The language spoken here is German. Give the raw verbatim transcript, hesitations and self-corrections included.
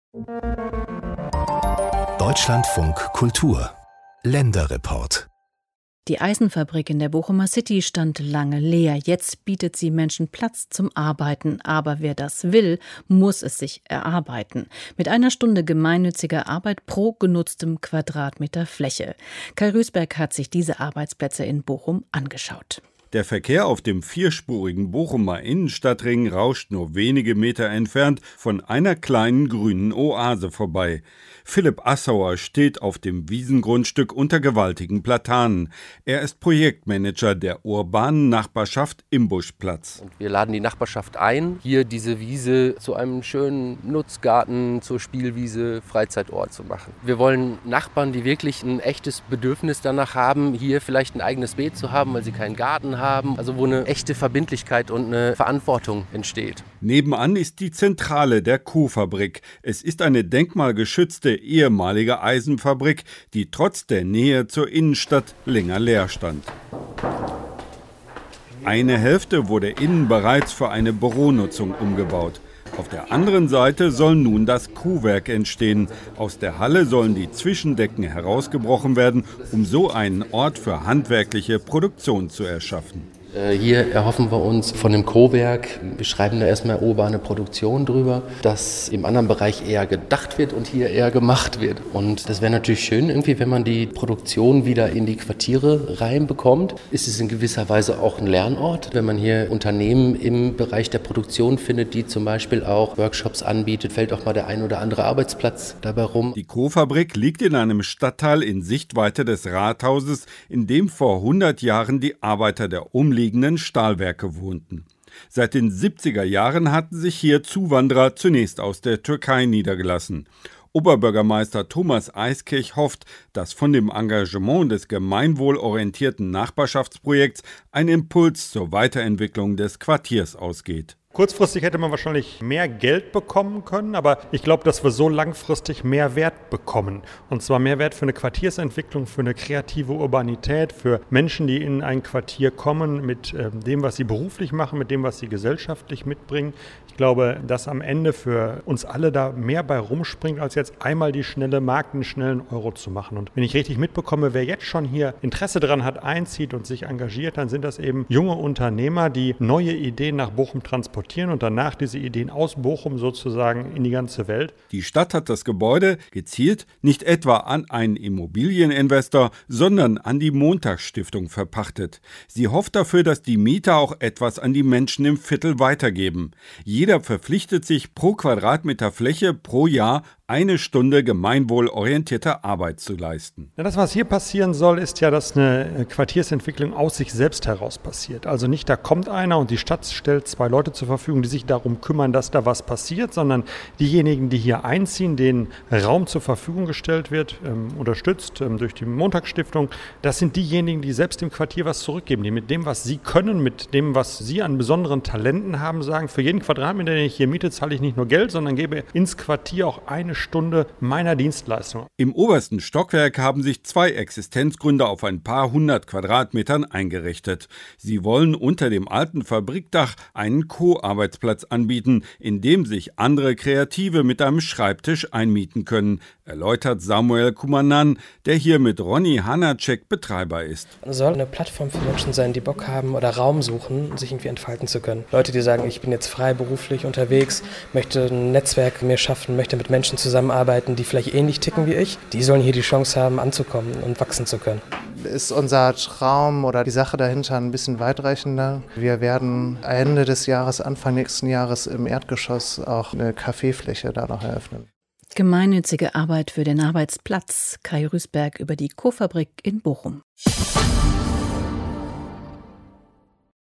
Deutschlandfunk Kultur Länderreport. Die Eisenfabrik in der Bochumer City stand lange leer. Jetzt bietet sie Menschen Platz zum Arbeiten. Aber wer das will, muss es sich erarbeiten. Mit einer Stunde gemeinnütziger Arbeit pro genutztem Quadratmeter Fläche. Kai Rüßberg hat sich diese Arbeitsplätze in Bochum angeschaut. Der Verkehr auf dem vierspurigen Bochumer Innenstadtring rauscht nur wenige Meter entfernt von einer kleinen grünen Oase vorbei. Philipp Assauer steht auf dem Wiesengrundstück unter gewaltigen Platanen. Er ist Projektmanager der urbanen Nachbarschaft Imbuschplatz. Und wir laden die Nachbarschaft ein, hier diese Wiese zu einem schönen Nutzgarten, zur Spielwiese, Freizeitort zu machen. Wir wollen Nachbarn, die wirklich ein echtes Bedürfnis danach haben, hier vielleicht ein eigenes Beet zu haben, weil sie keinen Garten haben. Also wo eine echte Verbindlichkeit und eine Verantwortung entsteht. Nebenan ist die Zentrale der Kuhfabrik. Es ist eine denkmalgeschützte ehemalige Eisenfabrik, die trotz der Nähe zur Innenstadt länger leer stand. Eine Hälfte wurde innen bereits für eine Büronutzung umgebaut. Auf der anderen Seite soll nun das Kuhwerk entstehen. Aus der Halle sollen die Zwischendecken herausgebrochen werden, um so einen Ort für handwerkliche Produktion zu erschaffen. Hier erhoffen wir uns von dem Co-Werk, wir schreiben da erstmal urbane Produktion drüber, dass im anderen Bereich eher gedacht wird und hier eher gemacht wird. Und das wäre natürlich schön, irgendwie, wenn man die Produktion wieder in die Quartiere reinbekommt. Ist es in gewisser Weise auch ein Lernort, wenn man hier Unternehmen im Bereich der Produktion findet, die zum Beispiel auch Workshops anbietet, fällt auch mal der ein oder andere Arbeitsplatz dabei rum. Die Co-Fabrik liegt in einem Stadtteil in Sichtweite des Rathauses, in dem vor hundert Jahren die Arbeiter der umliegenden Stahlwerke wohnten. Seit den siebziger Jahren hatten sich hier Zuwanderer zunächst aus der Türkei niedergelassen. Oberbürgermeister Thomas Eiskirch hofft, dass von dem Engagement des gemeinwohlorientierten Nachbarschaftsprojekts ein Impuls zur Weiterentwicklung des Quartiers ausgeht. Kurzfristig hätte man wahrscheinlich mehr Geld bekommen können, aber ich glaube, dass wir so langfristig mehr Wert bekommen. Und zwar mehr Wert für eine Quartiersentwicklung, für eine kreative Urbanität, für Menschen, die in ein Quartier kommen mit äh, dem, was sie beruflich machen, mit dem, was sie gesellschaftlich mitbringen. Ich glaube, dass am Ende für uns alle da mehr bei rumspringt, als jetzt einmal die schnelle Mark, einen schnellen Euro zu machen. Und wenn ich richtig mitbekomme, wer jetzt schon hier Interesse daran hat, einzieht und sich engagiert, dann sind das eben junge Unternehmer, die neue Ideen nach Bochum transportieren und danach diese Ideen aus Bochum sozusagen in die ganze Welt. Die Stadt hat das Gebäude gezielt nicht etwa an einen Immobilieninvestor, sondern an die Montagsstiftung verpachtet. Sie hofft dafür, dass die Mieter auch etwas an die Menschen im Viertel weitergeben. Jeder verpflichtet sich pro Quadratmeter Fläche pro Jahr eine Stunde gemeinwohlorientierte Arbeit zu leisten. Ja, das, was hier passieren soll, ist ja, dass eine Quartiersentwicklung aus sich selbst heraus passiert. Also nicht, da kommt einer und die Stadt stellt zwei Leute zur Verfügung, die sich darum kümmern, dass da was passiert, sondern diejenigen, die hier einziehen, denen Raum zur Verfügung gestellt wird, ähm, unterstützt ähm, durch die Montagsstiftung, das sind diejenigen, die selbst dem Quartier was zurückgeben, die mit dem, was sie können, mit dem, was sie an besonderen Talenten haben, sagen, für jeden Quadratmeter, den ich hier miete, zahle ich nicht nur Geld, sondern gebe ins Quartier auch eine Stunde meiner Dienstleistung. Im obersten Stockwerk haben sich zwei Existenzgründer auf ein paar hundert Quadratmetern eingerichtet. Sie wollen unter dem alten Fabrikdach einen Co-Arbeitsplatz anbieten, in dem sich andere Kreative mit einem Schreibtisch einmieten können, erläutert Samuel Kumanan, der hier mit Ronny Hanacek Betreiber ist. Es soll eine Plattform für Menschen sein, die Bock haben oder Raum suchen, sich irgendwie entfalten zu können. Leute, die sagen, ich bin jetzt freiberuflich unterwegs, möchte ein Netzwerk mir schaffen, möchte mit Menschen zusammenarbeiten, die vielleicht ähnlich ticken wie ich, die sollen hier die Chance haben, anzukommen und wachsen zu können. Ist unser Traum oder die Sache dahinter ein bisschen weitreichender. Wir werden Ende des Jahres, Anfang nächsten Jahres im Erdgeschoss auch eine Kaffeefläche da noch eröffnen. Gemeinnützige Arbeit für den Arbeitsplatz. Kai Rüßberg über die Co-Fabrik in Bochum.